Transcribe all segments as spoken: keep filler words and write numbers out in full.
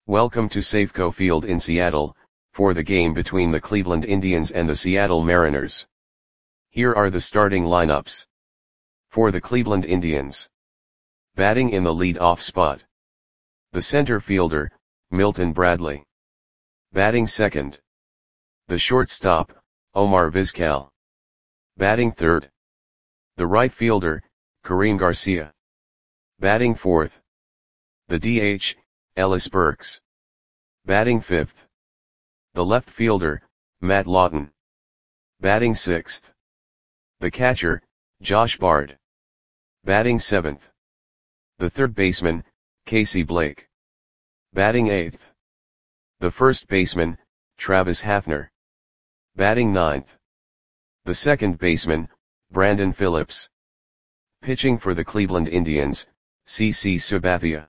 Welcome to Safeco Field in Seattle, for the game between the Cleveland Indians and the Seattle Mariners. Here are the starting lineups. For the Cleveland Indians. Batting in the lead-off spot. The center fielder, Milton Bradley. Batting second. The shortstop, Omar Vizquel. Batting third. The right fielder, Karim Garcia. Batting fourth. The D H, Ellis Burks. Batting fifth. The left fielder, Matt Lawton. Batting sixth. The catcher, Josh Bard. Batting seventh. The third baseman, Casey Blake. Batting eighth. The first baseman, Travis Hafner. Batting ninth. The second baseman, Brandon Phillips. Pitching for the Cleveland Indians, C C Sabathia.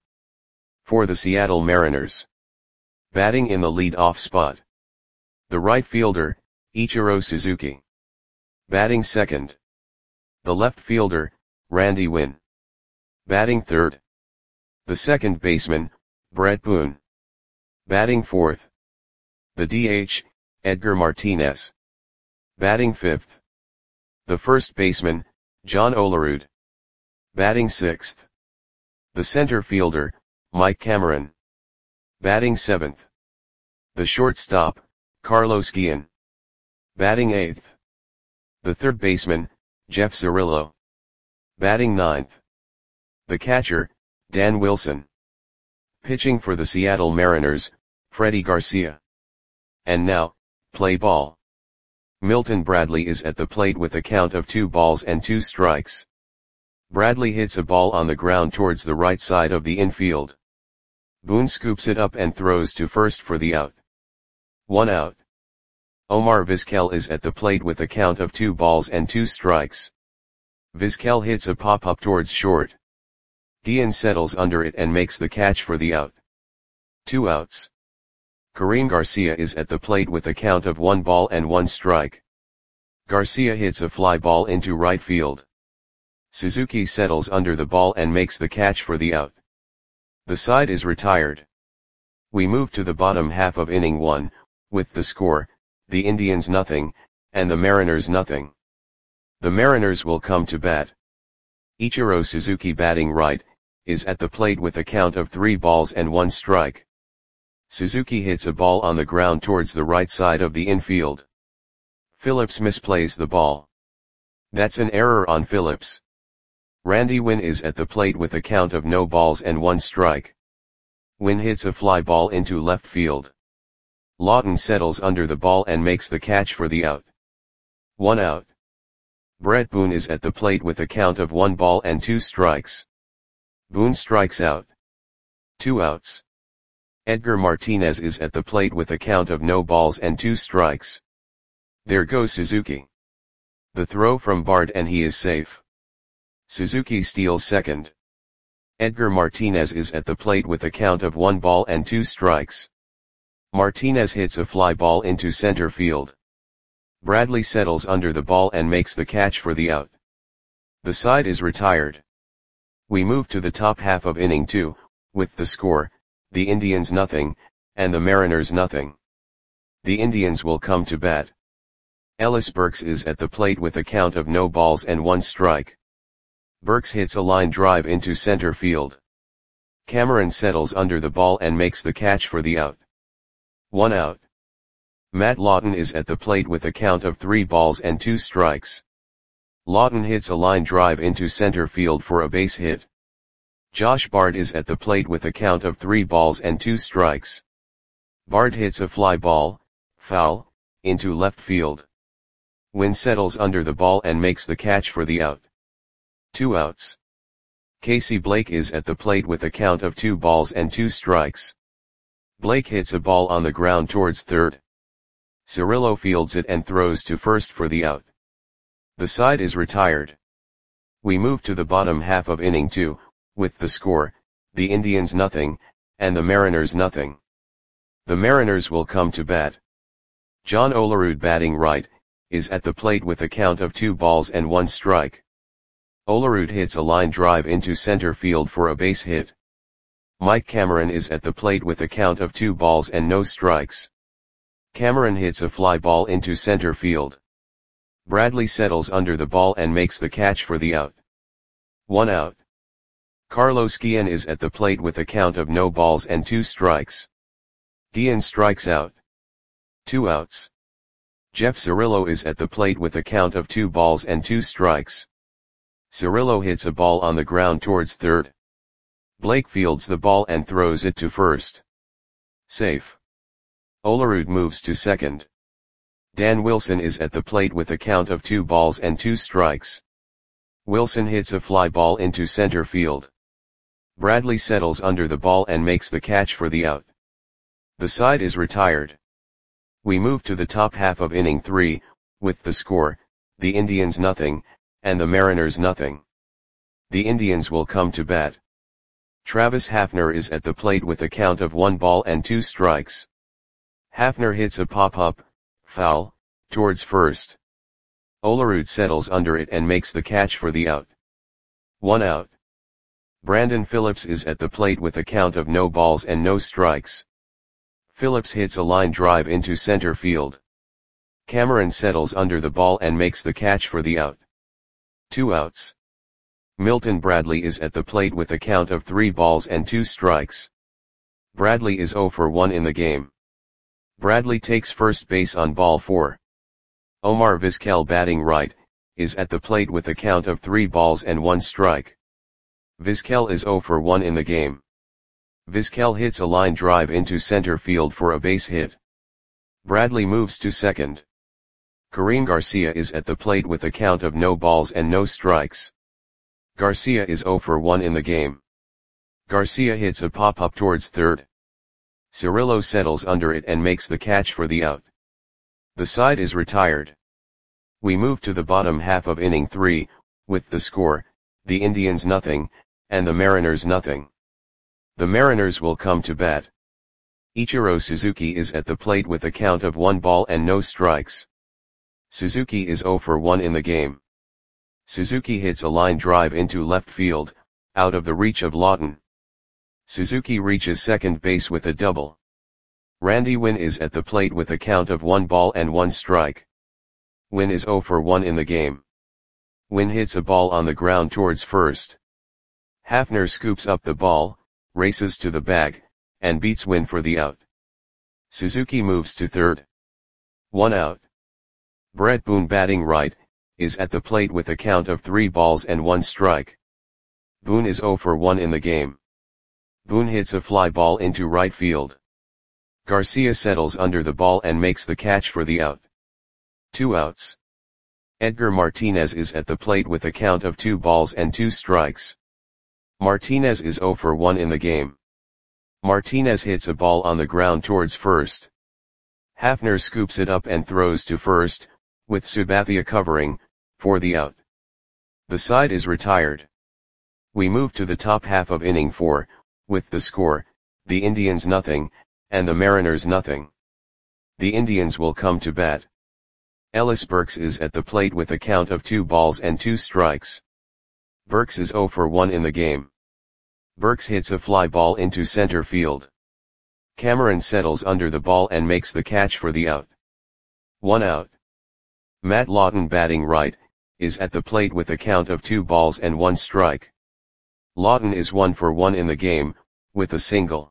For the Seattle Mariners. Batting in the lead-off spot. The right fielder, Ichiro Suzuki. Batting second. The left fielder, Randy Winn. Batting third. The second baseman, Brett Boone. Batting fourth. The D H, Edgar Martinez. Batting fifth. The first baseman, John Olerud. Batting sixth. The center fielder, Mike Cameron. Batting seventh. The shortstop, Carlos Guillen. Batting eighth. The third baseman, Jeff Cirillo. Batting ninth. The catcher, Dan Wilson. Pitching for the Seattle Mariners, Freddie Garcia. And now, play ball. Milton Bradley is at the plate with a count of two balls and two strikes. Bradley hits a ball on the ground towards the right side of the infield. Boone scoops it up and throws to first for the out. One out. Omar Vizquel is at the plate with a count of two balls and two strikes. Vizquel hits a pop-up towards short. Guillen settles under it and makes the catch for the out. Two outs. Karim Garcia is at the plate with a count of one ball and one strike. Garcia hits a fly ball into right field. Suzuki settles under the ball and makes the catch for the out. The side is retired. We move to the bottom half of inning one, with the score, the Indians nothing, and the Mariners nothing. The Mariners will come to bat. Ichiro Suzuki, batting right, is at the plate with a count of three balls and one strike. Suzuki hits a ball on the ground towards the right side of the infield. Phillips misplays the ball. That's an error on Phillips. Randy Winn is at the plate with a count of no balls and one strike. Winn hits a fly ball into left field. Lawton settles under the ball and makes the catch for the out. One out. Brett Boone is at the plate with a count of one ball and two strikes. Boone strikes out. Two outs. Edgar Martinez is at the plate with a count of no balls and two strikes. There goes Suzuki. The throw from Bard and he is safe. Suzuki steals second. Edgar Martinez is at the plate with a count of one ball and two strikes. Martinez hits a fly ball into center field. Bradley settles under the ball and makes the catch for the out. The side is retired. We move to the top half of inning two, with the score, the Indians nothing, and the Mariners nothing. The Indians will come to bat. Ellis Burks is at the plate with a count of no balls and one strike. Burks hits a line drive into center field. Cameron settles under the ball and makes the catch for the out. One out. Matt Lawton is at the plate with a count of three balls and two strikes. Lawton hits a line drive into center field for a base hit. Josh Bard is at the plate with a count of three balls and two strikes. Bard hits a fly ball, foul, into left field. Winn settles under the ball and makes the catch for the out. Two outs. Casey Blake is at the plate with a count of two balls and two strikes. Blake hits a ball on the ground towards third. Cirillo fields it and throws to first for the out. The side is retired. We move to the bottom half of inning two, with the score, the Indians nothing, and the Mariners nothing. The Mariners will come to bat. John Olerud, batting right, is at the plate with a count of two balls and one strike. Olerud hits a line drive into center field for a base hit. Mike Cameron is at the plate with a count of two balls and no strikes. Cameron hits a fly ball into center field. Bradley settles under the ball and makes the catch for the out. One out. Carlos Guillen is at the plate with a count of no balls and two strikes. Guillen strikes out. Two outs. Jeff Cirillo is at the plate with a count of two balls and two strikes. Cirillo hits a ball on the ground towards third. Blake fields the ball and throws it to first. Safe. Olerud moves to second. Dan Wilson is at the plate with a count of two balls and two strikes. Wilson hits a fly ball into center field. Bradley settles under the ball and makes the catch for the out. The side is retired. We move to the top half of inning three, with the score, the Indians nothing, and the Mariners nothing. The Indians will come to bat. Travis Hafner is at the plate with a count of one ball and two strikes. Hafner hits a pop-up, foul, towards first. Olerud settles under it and makes the catch for the out. One out. Brandon Phillips is at the plate with a count of no balls and no strikes. Phillips hits a line drive into center field. Cameron settles under the ball and makes the catch for the out. Two outs. Milton Bradley is at the plate with a count of three balls and two strikes. Bradley is zero for one in the game. Bradley takes first base on ball four. Omar Vizquel, batting right, is at the plate with a count of three balls and one strike. Vizquel is zero for one in the game. Vizquel hits a line drive into center field for a base hit. Bradley moves to second. Kareem Garcia is at the plate with a count of no balls and no strikes. Garcia is zero for one in the game. Garcia hits a pop-up towards third. Cirillo settles under it and makes the catch for the out. The side is retired. We move to the bottom half of inning three, with the score, the Indians nothing, and the Mariners nothing. The Mariners will come to bat. Ichiro Suzuki is at the plate with a count of one ball and no strikes. Suzuki is zero for one in the game. Suzuki hits a line drive into left field, out of the reach of Lawton. Suzuki reaches second base with a double. Randy Winn is at the plate with a count of one ball and one strike. Winn is zero for one in the game. Winn hits a ball on the ground towards first. Hafner scoops up the ball, races to the bag, and beats Winn for the out. Suzuki moves to third. One out. Brett Boone, batting right, is at the plate with a count of three balls and one strike. Boone is zero for one in the game. Boone hits a fly ball into right field. Garcia settles under the ball and makes the catch for the out. Two outs. Edgar Martinez is at the plate with a count of two balls and two strikes. Martinez is zero for one in the game. Martinez hits a ball on the ground towards first. Hafner scoops it up and throws to first, with Sabathia covering, for the out. The side is retired. We move to the top half of inning four, with the score, the Indians nothing, and the Mariners nothing. The Indians will come to bat. Ellis Burks is at the plate with a count of two balls and two strikes. Burks is zero for one in the game. Burks hits a fly ball into center field. Cameron settles under the ball and makes the catch for the out. One out. Matt Lawton, batting right, is at the plate with a count of two balls and one strike. Lawton is one for one in the game, with a single.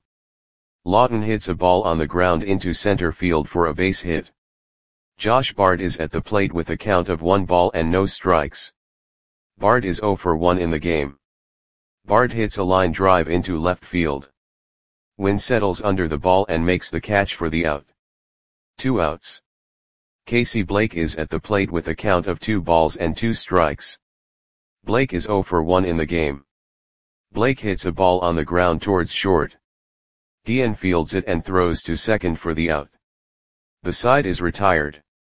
Lawton hits a ball on the ground into center field for a base hit. Josh Bard is at the plate with a count of one ball and no strikes. Bard is zero for one in the game. Bard hits a line drive into left field. Winn settles under the ball and makes the catch for the out. Two outs. Casey Blake is at the plate with a count of two balls and two strikes. Blake is zero for one in the game. Blake hits a ball on the ground towards short. Guillen fields it and throws to second for the out. The side is retired.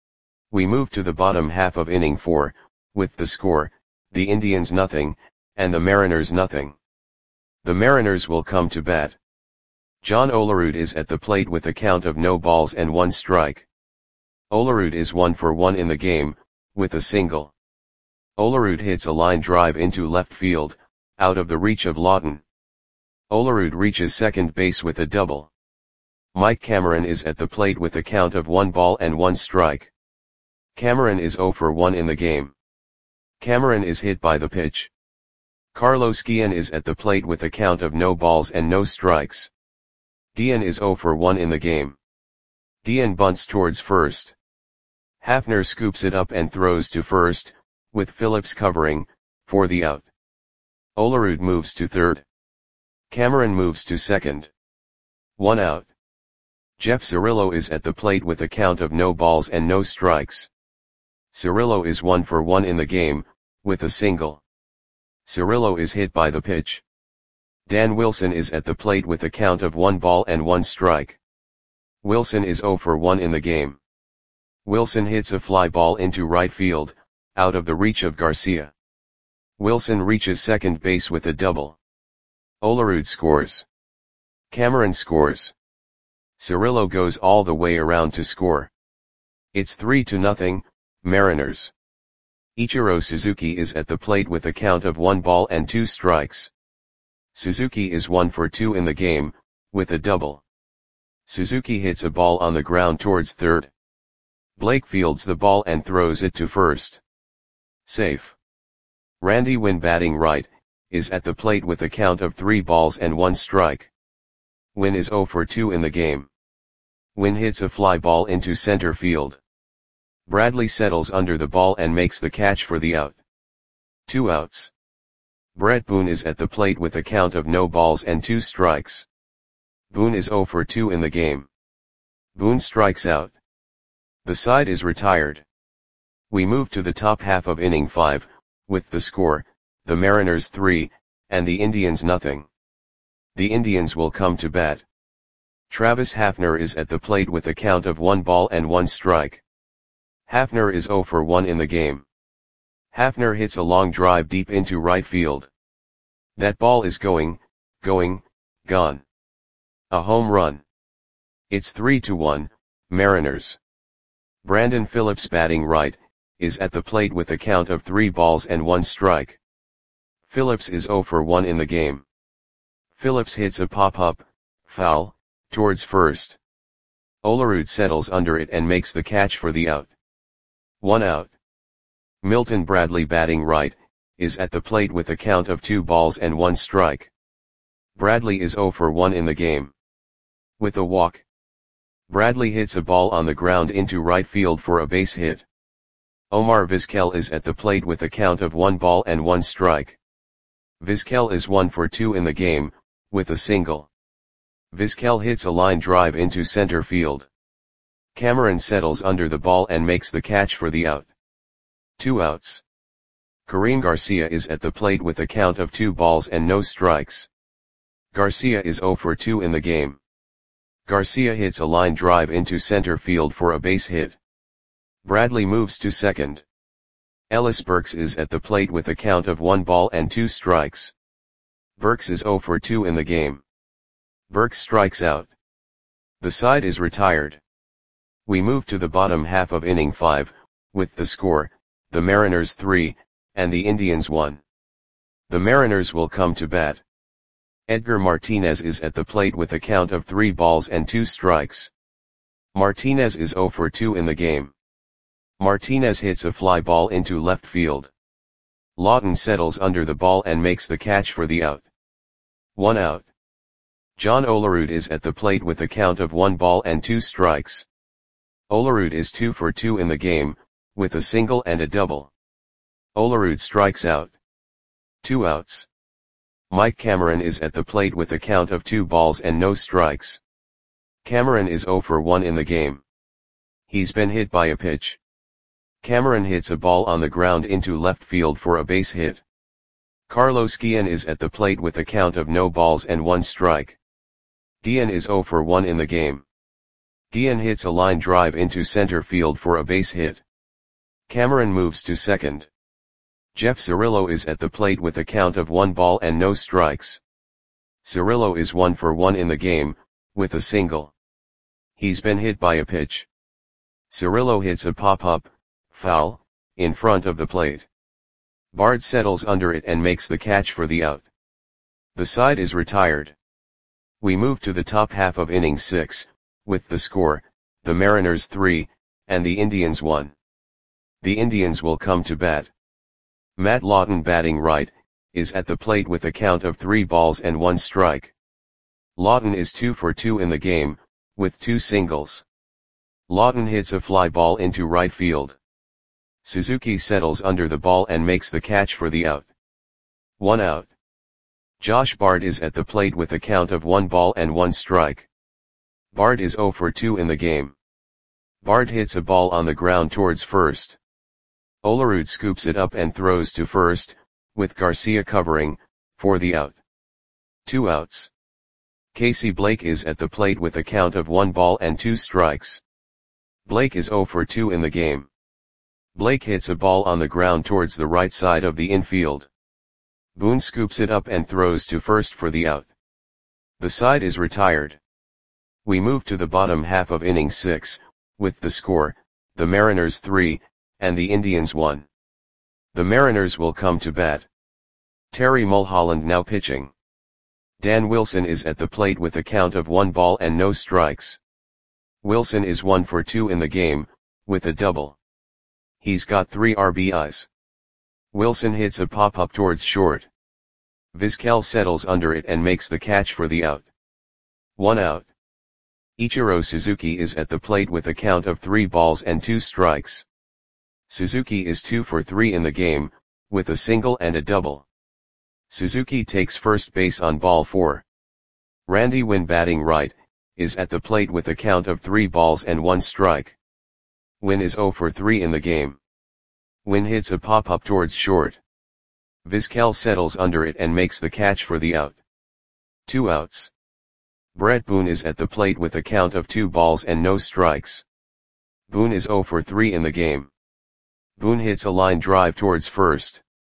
We move to the bottom half of inning four, with the score, the Indians nothing, and the Mariners nothing. The Mariners will come to bat. John Olerud is at the plate with a count of no balls and one strike. Olerud is one for one in the game, with a single. Olerud hits a line drive into left field, out of the reach of Lawton. Olerud reaches second base with a double. Mike Cameron is at the plate with a count of one ball and one strike. Cameron is zero for one in the game. Cameron is hit by the pitch. Carlos Guillen is at the plate with a count of no balls and no strikes. Guillen is zero for one in the game. Guillen bunts towards first. Hafner scoops it up and throws to first, with Phillips covering, for the out. Olerud moves to third. Cameron moves to second. One out. Jeff Cirillo is at the plate with a count of no balls and no strikes. Cirillo is one for one in the game, with a single. Cirillo is hit by the pitch. Dan Wilson is at the plate with a count of one ball and one strike. Wilson is zero for one in the game. Wilson hits a fly ball into right field, out of the reach of Garcia. Wilson reaches second base with a double. Olerud scores. Cameron scores. Cirillo goes all the way around to score. It's three to nothing, Mariners. Ichiro Suzuki is at the plate with a count of one ball and two strikes. Suzuki is one for two in the game, with a double. Suzuki hits a ball on the ground towards third. Blake fields the ball and throws it to first. Safe. Randy Winn, batting right, is at the plate with a count of three balls and one strike. Winn is zero for two in the game. Winn hits a fly ball into center field. Bradley settles under the ball and makes the catch for the out. Two outs. Brett Boone is at the plate with a count of no balls and two strikes. Boone is zero for two in the game. Boone strikes out. The side is retired. We move to the top half of inning five, with the score, the Mariners three, and the Indians nothing. The Indians will come to bat. Travis Hafner is at the plate with a count of one ball and one strike. Hafner is zero for one in the game. Hafner hits a long drive deep into right field. That ball is going, going, gone. A home run. It's three to one, Mariners. Brandon Phillips, batting right, is at the plate with a count of three balls and one strike. Phillips is zero for one in the game. Phillips hits a pop-up, foul, towards first. Olerud settles under it and makes the catch for the out. One out. Milton Bradley, batting right, is at the plate with a count of two balls and one strike. Bradley is zero for one in the game. With a walk. Bradley hits a ball on the ground into right field for a base hit. Omar Vizquel is at the plate with a count of one ball and one strike. Vizquel is one for two in the game, with a single. Vizquel hits a line drive into center field. Cameron settles under the ball and makes the catch for the out. Two outs. Karim Garcia is at the plate with a count of two balls and no strikes. Garcia is zero for two in the game. Garcia hits a line drive into center field for a base hit. Bradley moves to second. Ellis Burks is at the plate with a count of one ball and two strikes. Burks is zero for two in the game. Burks strikes out. The side is retired. We move to the bottom half of inning five, with the score, the Mariners three, and the Indians one. The Mariners will come to bat. Edgar Martinez is at the plate with a count of three balls and two strikes. Martinez is zero for two in the game. Martinez hits a fly ball into left field. Lawton settles under the ball and makes the catch for the out. One out. John Olerud is at the plate with a count of one ball and two strikes. Olerud is two for two in the game, with a single and a double. Olerud strikes out. Two outs. Mike Cameron is at the plate with a count of two balls and no strikes. Cameron is zero for one in the game. He's been hit by a pitch. Cameron hits a ball on the ground into left field for a base hit. Carlos Guillen is at the plate with a count of no balls and one strike. Guillen is zero for one in the game. Guillen hits a line drive into center field for a base hit. Cameron moves to second. Jeff Cirillo is at the plate with a count of one ball and no strikes. Cirillo is one for one in the game, with a single. He's been hit by a pitch. Cirillo hits a pop-up, foul, in front of the plate. Bard settles under it and makes the catch for the out. The side is retired. We move to the top half of inning six, with the score, the Mariners three, and the Indians one. The Indians will come to bat. Matt Lawton, batting right, is at the plate with a count of three balls and one strike. Lawton is two for two in the game, with two singles. Lawton hits a fly ball into right field. Suzuki settles under the ball and makes the catch for the out. One out. Josh Bard is at the plate with a count of one ball and one strike. Bard is zero for two in the game. Bard hits a ball on the ground towards first. Olerud scoops it up and throws to first, with Garcia covering, for the out. Two outs. Casey Blake is at the plate with a count of one ball and two strikes. Blake is zero for two in the game. Blake hits a ball on the ground towards the right side of the infield. Boone scoops it up and throws to first for the out. The side is retired. We move to the bottom half of inning six, with the score, the Mariners three, and the Indians one. The Mariners will come to bat. Terry Mulholland now pitching. Dan Wilson is at the plate with a count of one ball and no strikes. Wilson is one for two in the game, with a double. He's got three R B Is. Wilson hits a pop-up towards short. Vizquel settles under it and makes the catch for the out. One out. Ichiro Suzuki is at the plate with a count of three balls and two strikes. Suzuki is two for three in the game, with a single and a double. Suzuki takes first base on ball four. Randy Winn, batting right, is at the plate with a count of three balls and one strike. Winn is zero for three in the game. Winn hits a pop-up towards short. Vizquel settles under it and makes the catch for the out. Two outs. Brett Boone is at the plate with a count of two balls and no strikes. Boone is zero for three in the game. Boone hits a line drive towards first.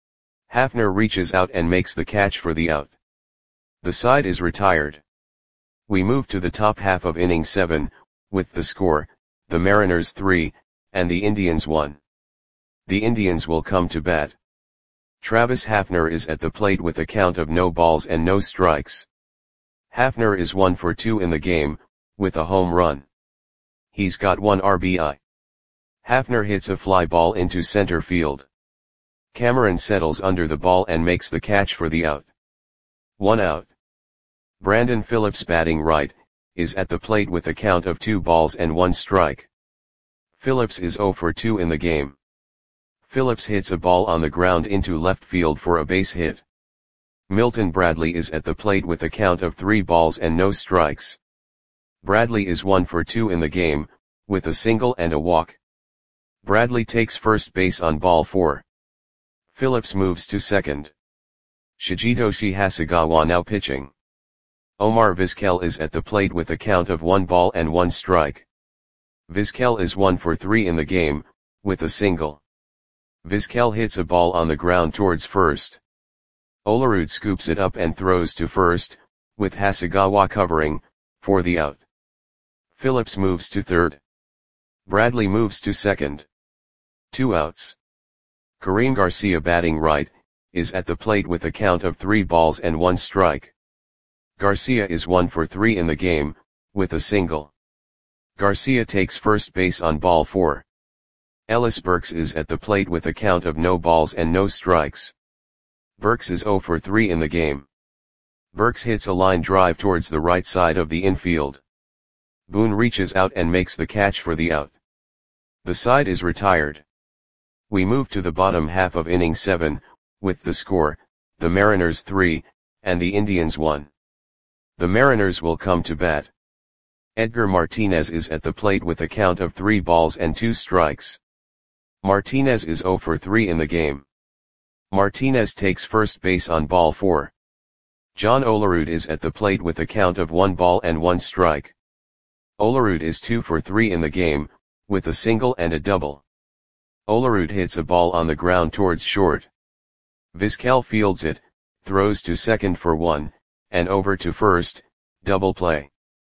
Hafner reaches out and makes the catch for the out. The side is retired. We move to the top half of inning seven, with the score, the Mariners three, and the Indians one. The Indians will come to bat. Travis Hafner is at the plate with a count of no balls and no strikes. Hafner is one for two in the game, with a home run. He's got one R B I. Hafner hits a fly ball into center field. Cameron settles under the ball and makes the catch for the out. One out. Brandon Phillips, batting right, is at the plate with a count of two balls and one strike. Phillips is zero for two in the game. Phillips hits a ball on the ground into left field for a base hit. Milton Bradley is at the plate with a count of three balls and no strikes. Bradley is one for two in the game, with a single and a walk. Bradley takes first base on ball four. Phillips moves to second. Shigetoshi Hasegawa now pitching. Omar Vizquel is at the plate with a count of one ball and one strike. Vizquel is one for three in the game, with a single. Vizquel hits a ball on the ground towards first. Olerud scoops it up and throws to first, with Hasegawa covering, for the out. Phillips moves to third. Bradley moves to second. Two outs. Kareem Garcia, batting right, is at the plate with a count of three balls and one strike. Garcia is one for three in the game, with a single. Garcia takes first base on ball four. Ellis Burks is at the plate with a count of no balls and no strikes. Burks is zero for three in the game. Burks hits a line drive towards the right side of the infield. Boone reaches out and makes the catch for the out. The side is retired. We move to the bottom half of inning seven, with the score, the Mariners three, and the Indians one. The Mariners will come to bat. Edgar Martinez is at the plate with a count of three balls and two strikes. Martinez is zero for three in the game. Martinez takes first base on ball four. John Olerud is at the plate with a count of one ball and one strike. Olerud is two for three in the game, with a single and a double. Olerud hits a ball on the ground towards short. Vizquel fields it, throws to second for one, and over to first, double play.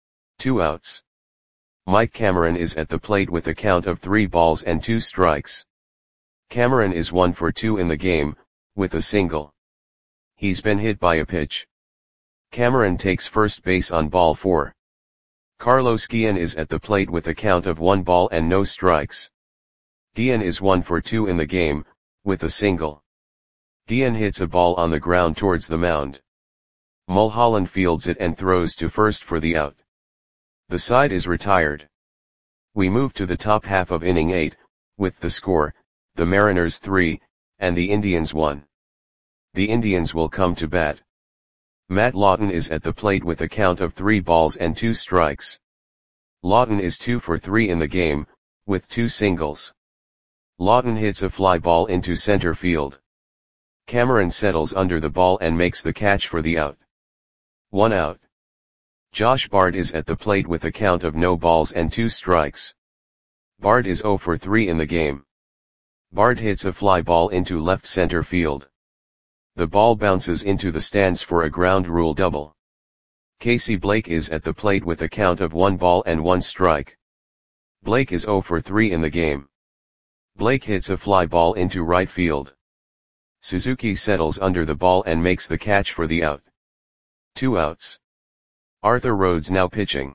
Two outs. Mike Cameron is at the plate with a count of three balls and two strikes. Cameron is one for two in the game, with a single. He's been hit by a pitch. Cameron takes first base on ball four. Carlos Guillen is at the plate with a count of one ball and no strikes. Guillen is one for two in the game, with a single. Guillen hits a ball on the ground towards the mound. Mulholland fields it and throws to first for the out. The side is retired. We move to the top half of inning eight, with the score, the Mariners three, and the Indians one. The Indians will come to bat. Matt Lawton is at the plate with a count of three balls and two strikes. Lawton is two for three in the game, with two singles. Lawton hits a fly ball into center field. Cameron settles under the ball and makes the catch for the out. One out. Josh Bard is at the plate with a count of no balls and two strikes. Bard is zero for three in the game. Bard hits a fly ball into left center field. The ball bounces into the stands for a ground rule double. Casey Blake is at the plate with a count of one ball and one strike. Blake is zero for three in the game. Blake hits a fly ball into right field. Suzuki settles under the ball and makes the catch for the out. Two outs. Arthur Rhodes now pitching.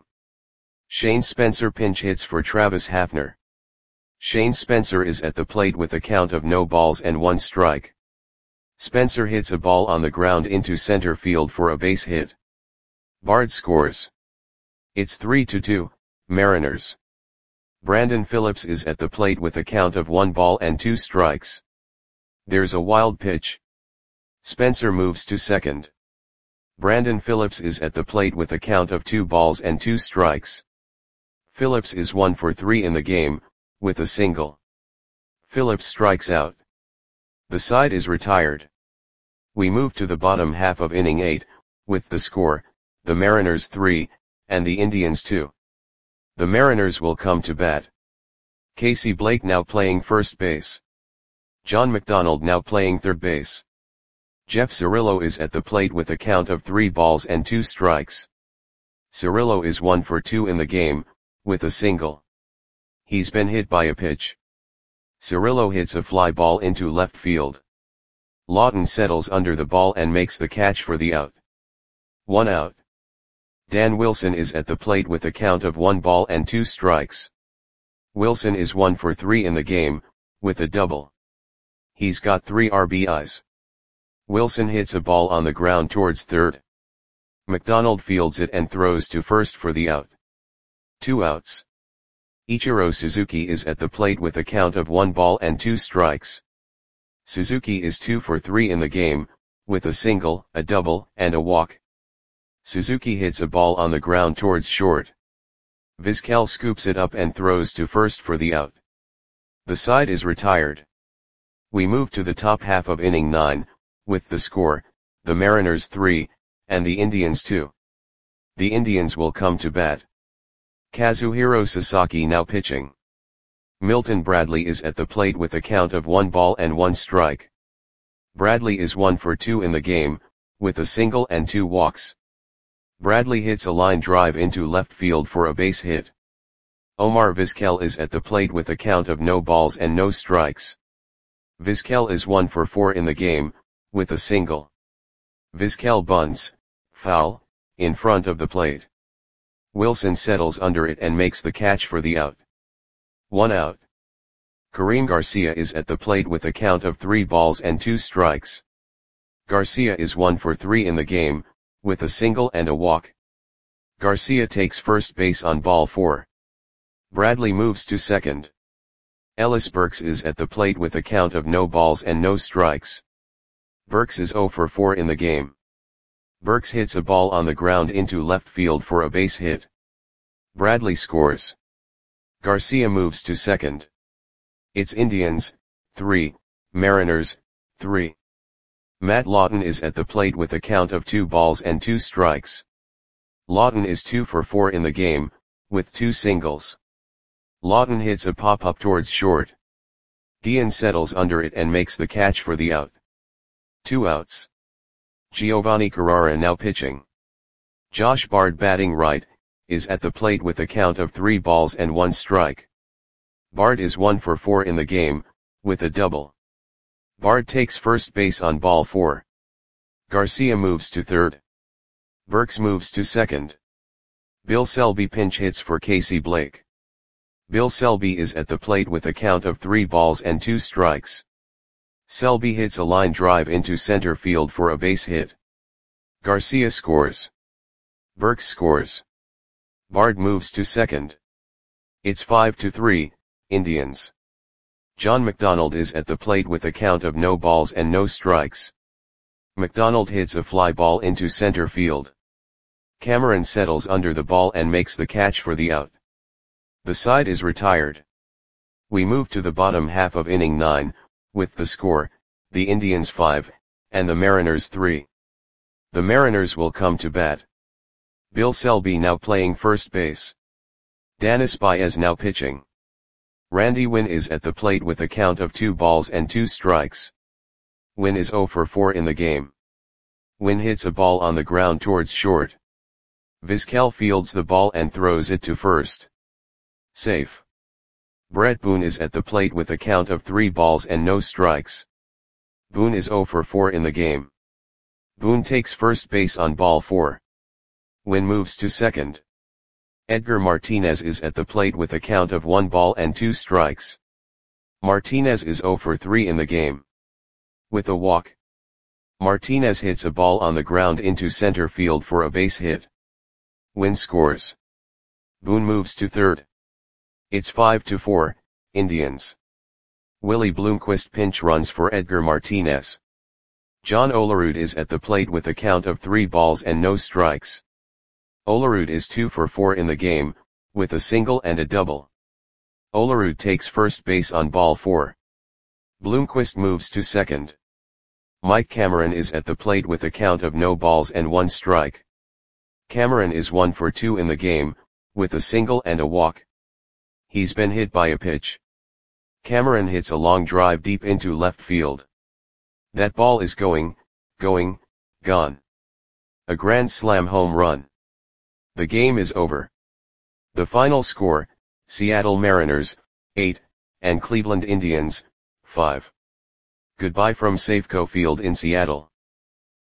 Shane Spencer pinch hits for Travis Hafner. Shane Spencer is at the plate with a count of no balls and one strike. Spencer hits a ball on the ground into center field for a base hit. Bard scores. It's three to two, Mariners. Brandon Phillips is at the plate with a count of one ball and two strikes. There's a wild pitch. Spencer moves to second. Brandon Phillips is at the plate with a count of two balls and two strikes. Phillips is one for three in the game, with a single. Phillips strikes out. The side is retired. We move to the bottom half of inning eight, with the score, the Mariners three, and the Indians two. The Mariners will come to bat. Casey Blake now playing first base. John McDonald now playing third base. Jeff Cirillo is at the plate with a count of three balls and two strikes. Cirillo is one for two in the game, with a single. He's been hit by a pitch. Cirillo hits a fly ball into left field. Lawton settles under the ball and makes the catch for the out. One out. Dan Wilson is at the plate with a count of one ball and two strikes. Wilson is one for three in the game, with a double. He's got three R B Is. Wilson hits a ball on the ground towards third. McDonald fields it and throws to first for the out. Two outs. Ichiro Suzuki is at the plate with a count of one ball and two strikes. Suzuki is two for three in the game, with a single, a double, and a walk. Suzuki hits a ball on the ground towards short. Vizquel scoops it up and throws to first for the out. The side is retired. We move to the top half of inning nine, with the score, the Mariners three, and the Indians two. The Indians will come to bat. Kazuhiro Sasaki now pitching. Milton Bradley is at the plate with a count of one ball and one strike. Bradley is one for two in the game, with a single and two walks. Bradley hits a line drive into left field for a base hit. Omar Vizquel is at the plate with a count of no balls and no strikes. Vizquel is one for four in the game, with a single. Vizquel bunts, foul, in front of the plate. Wilson settles under it and makes the catch for the out. One out. Kareem Garcia is at the plate with a count of three balls and two strikes. Garcia is one for three in the game, with a single and a walk. Garcia takes first base on ball four. Bradley moves to second. Ellis Burks is at the plate with a count of no balls and no strikes. Burks is zero for four in the game. Burks hits a ball on the ground into left field for a base hit. Bradley scores. Garcia moves to second. It's Indians, three, Mariners, three. Matt Lawton is at the plate with a count of two balls and two strikes. Lawton is two for four in the game, with two singles. Lawton hits a pop-up towards short. Guillen settles under it and makes the catch for the out. Two outs. Giovanni Carrara now pitching. Josh Bard batting right, is at the plate with a count of three balls and one strike. Bard is one for four in the game, with a double. Bard takes first base on ball four. Garcia moves to third. Burks moves to second. Bill Selby pinch hits for Casey Blake. Bill Selby is at the plate with a count of three balls and two strikes. Selby hits a line drive into center field for a base hit. Garcia scores. Burks scores. Bard moves to second. It's five to three, Indians. John McDonald is at the plate with a count of no balls and no strikes. McDonald hits a fly ball into center field. Cameron settles under the ball and makes the catch for the out. The side is retired. We move to the bottom half of inning nine, with the score, the Indians five, and the Mariners three. The Mariners will come to bat. Bill Selby now playing first base. Danis Baez now pitching. Randy Winn is at the plate with a count of two balls and two strikes. Winn is zero for four in the game. Winn hits a ball on the ground towards short. Vizquel fields the ball and throws it to first. Safe. Brett Boone is at the plate with a count of three balls and no strikes. Boone is zero for four in the game. Boone takes first base on ball four. Winn moves to second. Edgar Martinez is at the plate with a count of one ball and two strikes. Martinez is zero for three in the game. With a walk, Martinez hits a ball on the ground into center field for a base hit. Winn scores. Boone moves to third. It's five to four, Indians. Willie Bloomquist pinch runs for Edgar Martinez. John Olerud is at the plate with a count of three balls and no strikes. Olerud is two for four in the game, with a single and a double. Olerud takes first base on ball four. Bloomquist moves to second. Mike Cameron is at the plate with a count of no balls and one strike. Cameron is one for two in the game, with a single and a walk. He's been hit by a pitch. Cameron hits a long drive deep into left field. That ball is going, going, gone. A grand slam home run. The game is over. The final score, Seattle Mariners, eight, and Cleveland Indians, five. Goodbye from Safeco Field in Seattle.